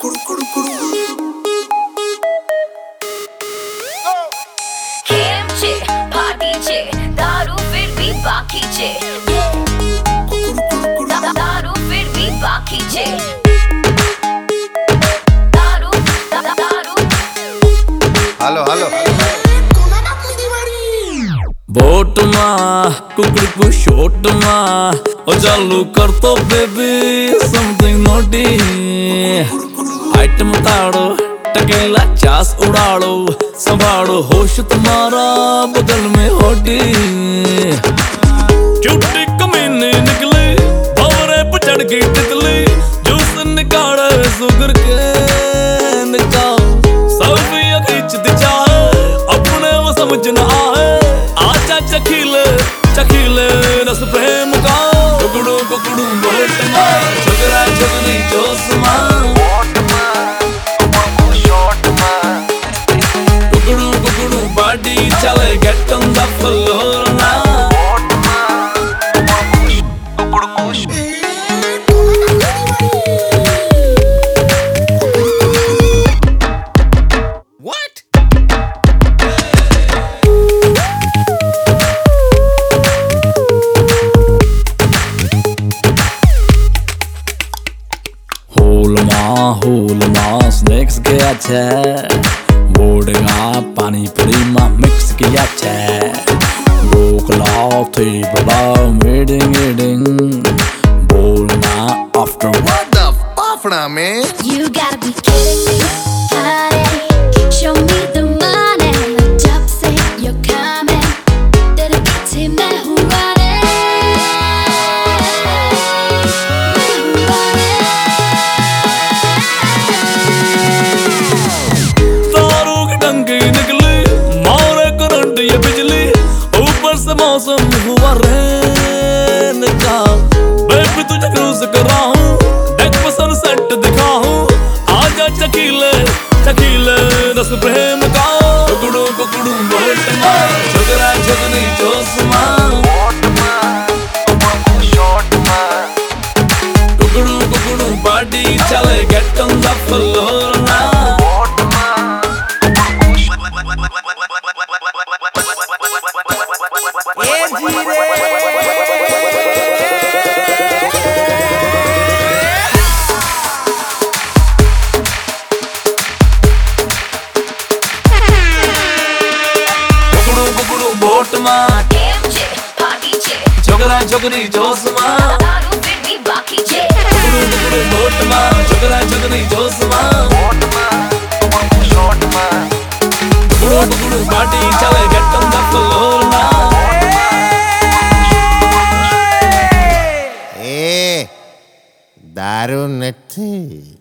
खेम छे पार्टी छे दारू फिर भी बाकी छे दारू फिर भी बाकी छे दारू दारू हेलो हेलो बोट कुकड़ी शोट ओ चालू कर तो बेबी समथिंग नोटी आइटम ताड़ो टकेला चास उड़ाड़ो संभाड़ो होश तुम्हारा बगल में होटी चुट्टी कमीने निकले भवरे पर चढ़ गई तितली जूस निकाले सुगर के निकाल सेल्फी खींचती चाहे अपने वो समझ न आए आजा चखीले चखीले रस प्रेम का कुकड़ू कुकड़ू बोट छगरा छगरी जोश कुकड़ू कुकड़ू बाडी चले गेट ऑन द फ्लोर ना होलमा स्नैक्स किया छे बोर्डिंगा पानी पूरी मा मिक्स किया छे गोकलाव थी बड़ा मीटिंग बोलना after What the fuck now man? You gotta be kidding me honey show me the money जब से you're coming तेरे पीछे मैं हूँ मौसम हुआ रैन का बेबी तुझे क्रूज करा हूँ डेक पर सनसेट दिखा हूँ आजा चकीले चकीले रस प्रेम का कुकड़ू कुकड़ू बोट छगरा छगरी जोश कुकड़ू कुकड़ू बाडी चले गेट ऑन द फ्लोर ना छोकरा छोकरी जोश दारू फिर भी बाकी छे बोट छोकरा छोकरी जोश पार्टी चले गेट ऑन द फ्लोर ना दारू नहीं